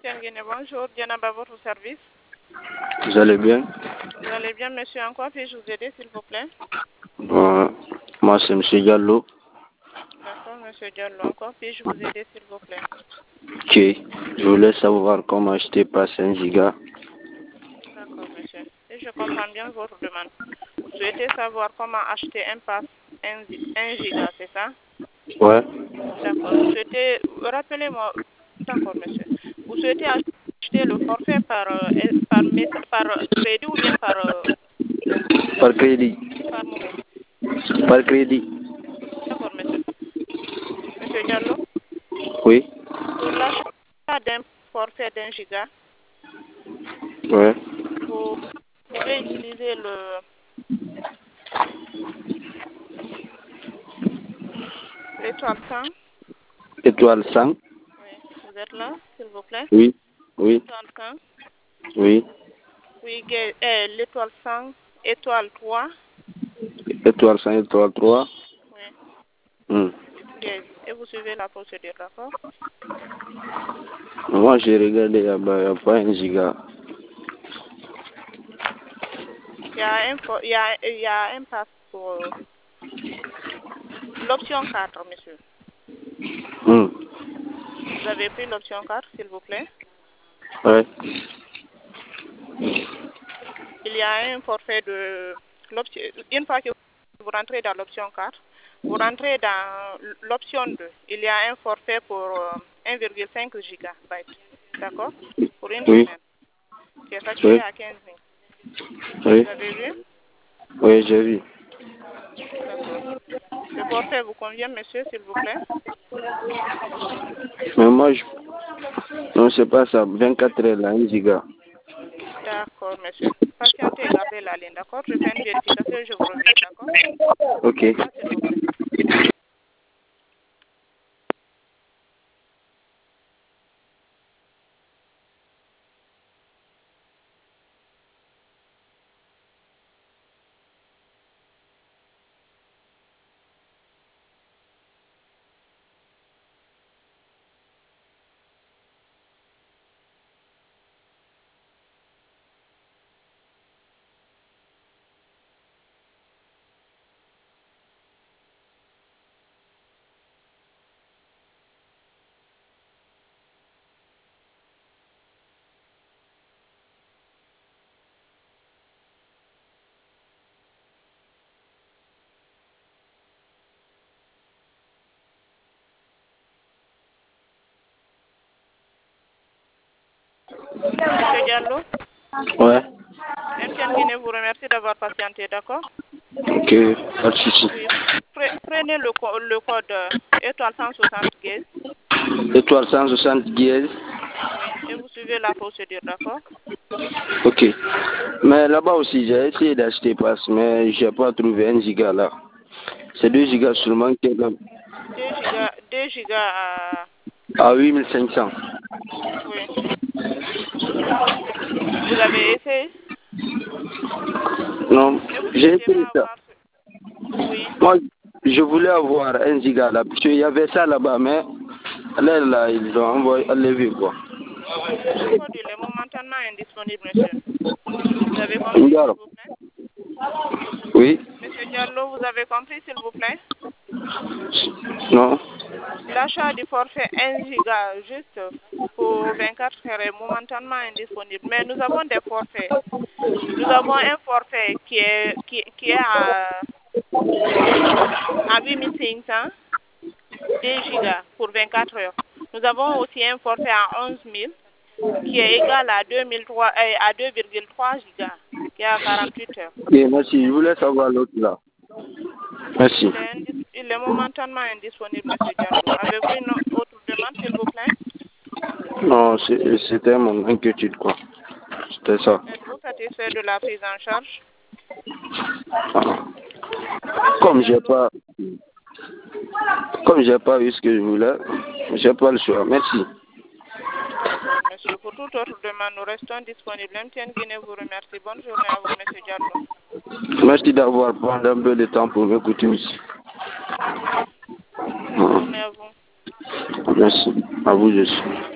MTN Guinée, bonjour. Diana à votre service. Vous allez bien? Vous allez bien, monsieur. En quoi puis-je vous aider, s'il vous plaît? Moi, c'est M. Diallo. D'accord, monsieur Diallo. En quoi puis-je vous aider, s'il vous plaît? Ok. Je voulais savoir comment acheter passe 1 giga. D'accord, monsieur. Si je comprends bien votre demande, vous souhaitez savoir comment acheter un pass 1 giga, c'est ça? Ouais. D'accord. Vous souhaitez, rappelez-moi, d'accord, monsieur. Vous souhaitez acheter le forfait par crédit ou bien Par crédit. par mobile? Par crédit. D'accord, monsieur. Monsieur Diallo, Oui. pour l'achat d'un forfait d'1 giga, Ouais. vous pouvez utiliser l'étoile 100. Étoile 100. Oui, vous êtes là, s'il vous plaît. Oui. Oui. Étoile 100. Oui. Oui, l'étoile 100, étoile 3. Étoile 100, étoile 3. Oui, Hmm. et vous suivez la procédure, d'accord? Moi, j'ai regardé là-bas, il n'y a pas 1 giga. Il y a un pass pour l'option 4, monsieur. Hmm. Vous avez pris l'option 4, s'il vous plaît. Ouais. Il y a un forfait de l'option. Une fois que vous rentrez dans l'option 4, vous rentrez dans l'option 2. Il y a un forfait pour 1,5 gigabytes. D'accord? Pour une Oui. semaine. Qui est facturé Oui. à 15 000. Oui. Vous avez vu? Oui, j'ai vu. D'accord. Ce forfait vous convient, monsieur, s'il vous plaît? Mais moi, non, c'est pas ça. 24 heures là, 1 giga. D'accord, monsieur. Patientez et gardez la ligne, d'accord? Je fais une vérification et je vous reviens, d'accord? Ok. Là, s'il vous plaît. Monsieur Diallo, Ouais. MTN Guinée vous remercie d'avoir patienté, d'accord? Ok. Pas de souci. Oui. Prenez le code étoile 160 guise. Étoile 160 dièse. Oui, et vous suivez la procédure, d'accord? Ok. Mais là-bas aussi, j'ai essayé d'acheter passe, mais j'ai pas trouvé 1 giga là. C'est 2 gigas seulement qui est là. 2 gigas À 8500. oui. Vous avez essayé? Non, Et vous j'ai souhaitez essayé pas ça. avoir Oui. Moi, je voulais avoir 1 giga là, parce qu'il y avait ça là-bas, mais là, ils ont enlevé quoi. Le code il est momentanément indisponible, monsieur. Vous avez compris, s'il Ngaro. vous plaît? Oui. Monsieur Diallo, vous avez compris, s'il vous plaît? Non. L'achat du forfait 1 giga juste pour 24 heures est momentanément indisponible. Mais nous avons des forfaits. Nous avons un forfait qui est à 8500 2 gigas pour 24 heures. Nous avons aussi un forfait à 11 000 qui est égal à 2,3 gigas qui est à 48 heures. Ok, merci. Je voulais savoir l'autre là. Merci. Il est momentanément indisponible, monsieur Diallo. Avez-vous une autre demande, s'il vous plaît? Non, c'était mon inquiétude quoi. C'était ça. Êtes-vous satisfait de la prise en charge? Ah. Monsieur Comme j'ai Diallo, pas, comme j'ai pas eu ce que je voulais, j'ai pas le choix. Merci. d'accord, monsieur. Pour toute autre demande, nous restons disponibles. MTN Guinée vous remercie. Bonne journée à vous, monsieur Diallo. Merci d'avoir pris un peu de temps pour m'écouter aussi. Bonne journée à vous. Merci. À vous aussi.